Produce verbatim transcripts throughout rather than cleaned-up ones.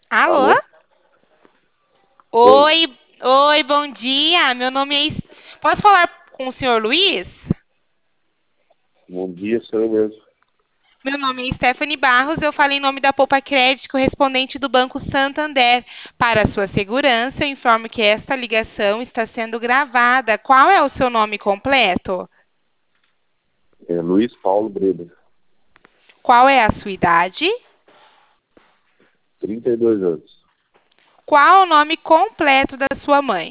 Alô? Alô? Oi, Oi, oi, bom dia. Meu nome é. Es- Posso falar com o senhor Luiz? bom dia, sou eu mesmo. Meu nome é Stephanie Barros. Eu falo em nome da Poupa Crédito, correspondente do Banco Santander. Para sua segurança, eu informo que esta ligação está sendo gravada. Qual é o seu nome completo? É Luiz Paulo Breda, Qual é a sua idade? trinta e dois anos. Qual o nome completo da sua mãe?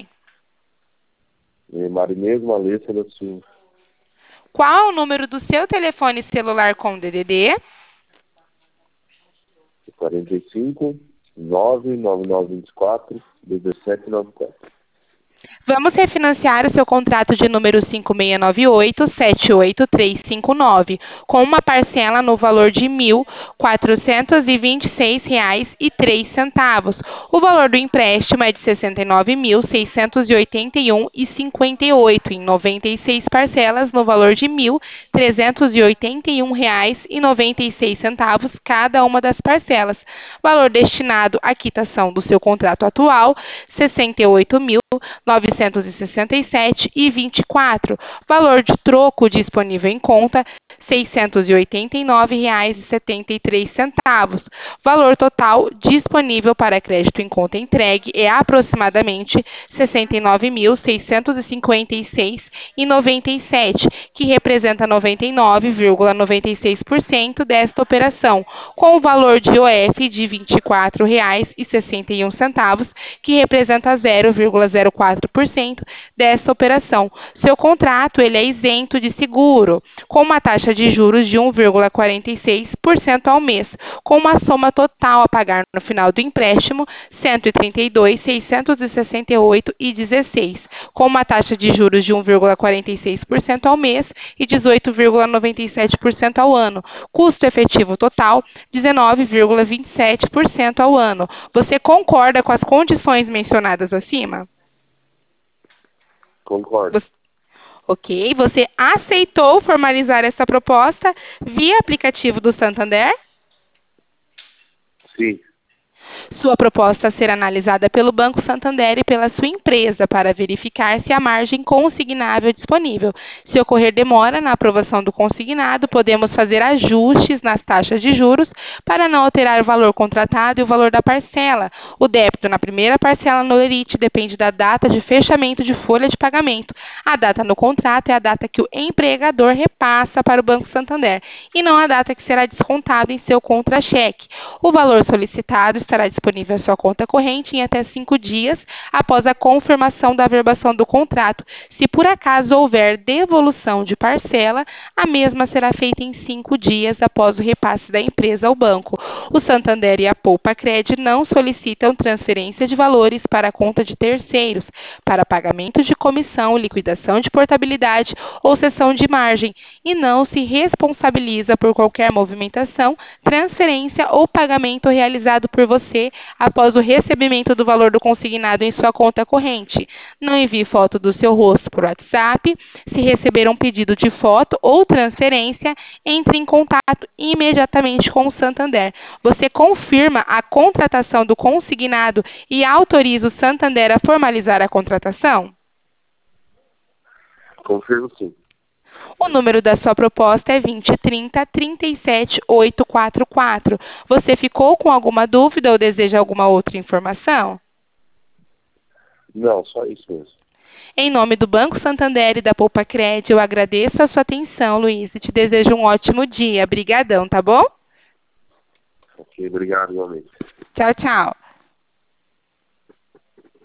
É Marinês Malessa da Silva, Qual o número do seu telefone celular com D D D? quarenta e cinco, nove nove nove vinte e quatro, dezessete noventa e quatro. Vamos refinanciar o seu contrato de número cinco seis nove oito, sete oito três cinco nove, com uma parcela no valor de mil quatrocentos e vinte e seis reais e três centavos. O valor do empréstimo é de sessenta e nove mil seiscentos e oitenta e um reais e cinquenta e oito, em noventa e seis parcelas no valor de mil trezentos e oitenta e um reais e noventa e seis centavos cada uma das parcelas. Valor destinado à quitação do seu contrato atual, sessenta e oito mil novecentos e sessenta e sete e vinte e quatro. Valor de troco disponível em conta, seiscentos e oitenta e nove reais e setenta e três centavos. Valor total disponível para crédito em conta entregue é aproximadamente sessenta e nove mil seiscentos e cinquenta e seis e noventa e sete, que representa noventa e nove vírgula noventa e seis por cento desta operação, com o valor de I O F de vinte e quatro reais e sessenta e um centavos, que representa zero vírgula zero quatro por cento desta operação. Seu contrato ele é isento de seguro, com uma taxa de juros de um vírgula quarenta e seis por cento ao mês, com uma soma total a pagar no final do empréstimo, cento e trinta e dois mil seiscentos e sessenta e oito reais e dezesseis, com uma taxa de juros de um vírgula quarenta e seis por cento ao mês e dezoito vírgula noventa e sete por cento ao ano. Custo efetivo total, dezenove vírgula vinte e sete por cento ao ano. Você concorda com as condições mencionadas acima? Concordo. Você- ok. Você aceitou formalizar essa proposta via aplicativo do Santander? Sim, Sua proposta será analisada pelo Banco Santander e pela sua empresa para verificar se há margem consignável disponível. Se ocorrer demora na aprovação do consignado, podemos fazer ajustes nas taxas de juros para não alterar o valor contratado e o valor da parcela. O débito na primeira parcela no lerite depende da data de fechamento de folha de pagamento. A data no contrato é a data que o empregador repassa para o Banco Santander e não a data que será descontado em seu contra-cheque. O valor solicitado estará disponível em sua conta corrente em até cinco dias após a confirmação da averbação do contrato. Se por acaso houver devolução de parcela, a mesma será feita em cinco dias após o repasse da empresa ao banco. O Santander e a Poupa Cred não solicitam transferência de valores para a conta de terceiros, para pagamento de comissão, liquidação de portabilidade ou cessão de margem, e não se responsabiliza por qualquer movimentação, transferência ou pagamento realizado por você após o recebimento do valor do consignado em sua conta corrente. Não envie foto do seu rosto por WhatsApp. Se receber um pedido de foto ou transferência, entre em contato imediatamente com o Santander. Você confirma a contratação do consignado e autoriza o Santander a formalizar a contratação? confirmo sim. O número da sua proposta é vinte e trinta, trinta e sete, oitocentos e quarenta e quatro. Você ficou com alguma dúvida ou deseja alguma outra informação? Não, só isso mesmo. Em nome do Banco Santander e da Poupa Cred, eu agradeço a sua atenção, Luiz, e te desejo um ótimo dia. Brigadão, tá bom? Ok, obrigado, igualmente. Tchau, tchau.